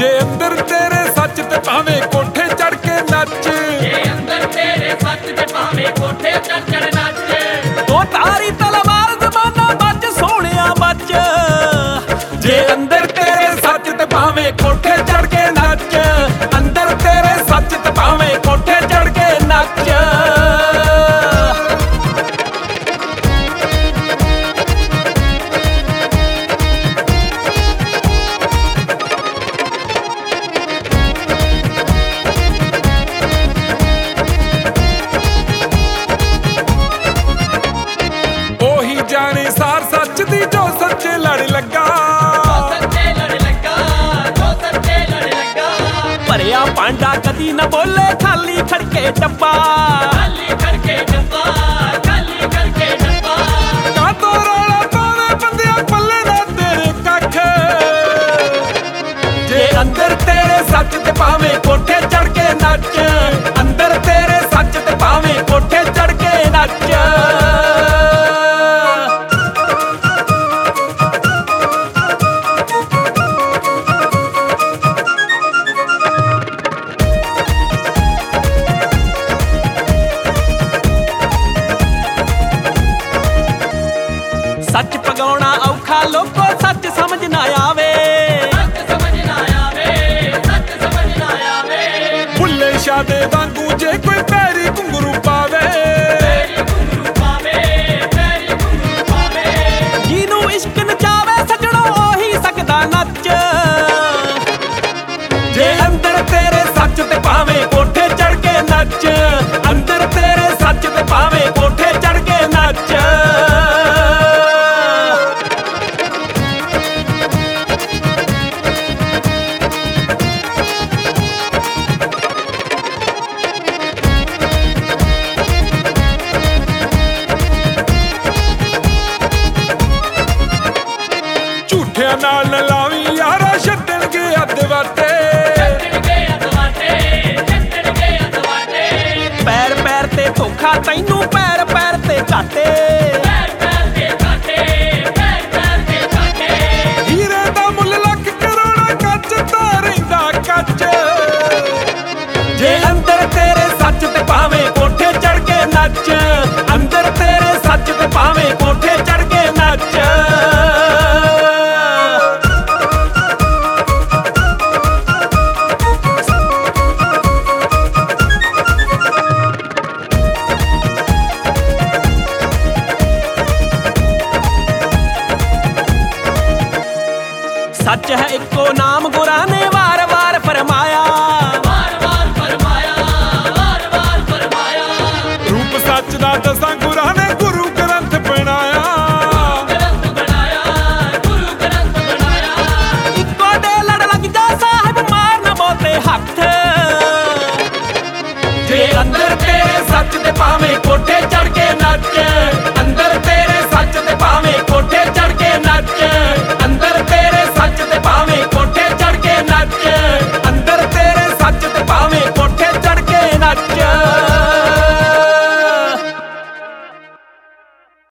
ਜੇ ਅੰਦਰ ਤੇਰੇ ਸੱਚ ਤੇ ਭਾਵੇਂ ਕੋਠੇ ਚੜ ਕੇ ਨੱਚ, ਜੇ ਅੰਦਰ ਤੇਰੇ ਸੱਚ ਤੇ ਭਾਵੇਂ ਕੋਠੇ ਚੜ ਨੱਚ। ਉਹ ਤਾਰੀ ਤਲਵਾਰ ਜ਼ਮਾਨਾ ਬੱਚ ਸੋਹਣਿਆ ਬੱਚ। ਜੇ ਅੰਦਰ ਤੇਰੇ ਸੱਚ ਤੇ ਭਾਵੇਂ ਕੋਠੇ ਚੜ ਕੇ ਨੱਚ, ਅੰਦਰ ਤੇਰੇ ਸੱਚ ਤੇ ਭਾਵੇਂ ਕੋਠੇ ਚੜ ਕੇ ਨੱਚ। ਉਹੀ ਜਾਣੇ ਸਾਰ ਸੱਚ ਦੀ ਜੋ ਸੱਚੇ ਲੜ ਲੱਗਾ, ਸੱਚੇ ਲੜ ਲੱਗਾ, ਜੋ ਸੱਚੇ ਲੜ ਲੱਗਾ। ਭਰਿਆ ਭਾਂਡਾ ਕਦੀ ਨਾ ਬੋਲੇ ਖਾਲੀ ਖੜਕੇ ਡੱਬਾ, ਖਾਲੀ ਕਰਕੇ ਡੱਬਾ, ਖਾਲੀ ਕਰਕੇ ਡੱਬਾ। ਕਾਤੋਂ ਰੌਲਾ ਪਾਵੇ ਬੰਦਿਆਂ ਪੱਲੇ ਨਾ ਤੇਰੇ ਕੱਖ। ਜੇ ਅੰਦਰ ਤੇਰੇ ਸੱਚ ਤੇ ਭਾਵੇਂ ਕੋਠੇ ਚੜ ਕੇ ਨੱਚ, ਅੰਦਰ ਤੇਰੇ ਸੱਚ ਤੇ ਭਾਵੇਂ ਕੋਠੇ ਚੜ ਕੇ ਨੱਚ। ਸੱਚ ਪਗਾਉਣਾ ਔਖਾ ਲੋਕੋ ਸੱਚ ਸਮਝ ਨਾ ਆਵੇ। ਸੱਚ ਸਮਝ ਨਾ ਆਵੇ, ਸੱਚ ਸਮਝ ਨਾ ਆਵੇ। ਭੁੱਲੇ ਸ਼ਾਹ ਦੇ ਵਾਂਗੂ ਜੇ ਕੋਈ ਪੈਰੀ ਘੁੰਗਰੂ ਪਾਵੇ, ਪੈਰੀ ਘੁੰਗਰੂ ਪਾਵੇ, ਪੈਰੀ ਘੁੰਗਰੂ ਪਾਵੇ। ਜਿਹਨੂੰ ਇਸ਼ਕ ਨਚਾਵੇ ਸਜਣੋ ਉਹੀ ਸਕਦਾ ਨੱਚ। ਜੇ ਅੰਦਰ ਤੇਰੇ ਸੱਚ ਤੇ ਭਾਵੇਂ ਕੋਠੇ ਚੜ ਕੇ ਨੱਚ, ਅੰਦਰ ਤੇਰੇ ਸੱਚ ਤੇ ਭਾਵੇਂ ਕੋਠੇ ਚੜ ਕੇ ਨੱਚ। ਝੂਠਿਆਂ ਨਾਲ ਨਾ ਲਾਵੀਂ ਯਾਰਾ, ਛੱਡਣਗੇ ਅੱਧ ਵਾਟੇ। ਛੱਡਣਗੇ ਅਦਵਾਟੇ, ਛੱਡਣਗੇ ਅਦਵਾਟੇ। ਪੈਰ ਪੈਰ ਤੇ ਧੋਖਾ ਤੈਨੂੰ ਪੈਰ ਪੈਰ ਤੇ ਘਾਟੇ। ਪੈਰ ਪੈਰ ਤੇ ਕਾਟੇ, ਪੈਰ ਪੈਰ ਤੇ ਕਾਟੇ। ਹੀਰੇ ਦਾ ਮੁੱਲ ਲੱਖ ਕਰੋੜਾਂ, ਕੱਚ ਤਾਂ ਰਹਿੰਦਾ ਕੱਚ। ਜੇ ਅੰਦਰ ਤੇਰੇ ਸੱਚ ਤੇ ਭਾਵੇਂ ਕੋਠੇ ਚੜ ਕੇ ਨੱਚ, ਅੰਦਰ ਤੇਰੇ ਸੱਚ ਤੇ ਭਾਵੇਂ ਕੋਠੇ ਚੜ ਕੇ ਨੱਚ। ਸੱਚ ਹੈ ਇੱਕੋ ਨਾਮ ਗੁਰਾਂ ਨੇ ਵਾਰ ਵਾਰ ਫਰਮਾਇਆ। ਵਾਰ ਵਾਰ ਫਰਮਾਇਆ, ਵਾਰ ਵਾਰ ਫਰਮਾਇਆ। ਰੂਪ ਸੱਚ ਦਾ ਦਸਾਂ ਗੁਰਾਂ ਨੇ ਗੁਰੂ ਗ੍ਰੰਥ ਬਣਾਇਆ। ਗ੍ਰੰਥ ਬਣਾਇਆ, ਗੁਰੂ ਗ੍ਰੰਥ ਬਣਾਇਆ। ਇੱਕੋ ਦੇ ਲੜ ਲੱਗ ਜਾ ਸਾਹਿਬ ਮਾਰ ਨਾ ਬੋਤੇ ਹੱਥ। ਜੇ ਅੰਦਰ ਤੇਰੇ ਸੱਚ ਤੇ ਭਾਵੇਂ ਕੋਠੇ ਚੜ ਕੇ ਨੱਚ,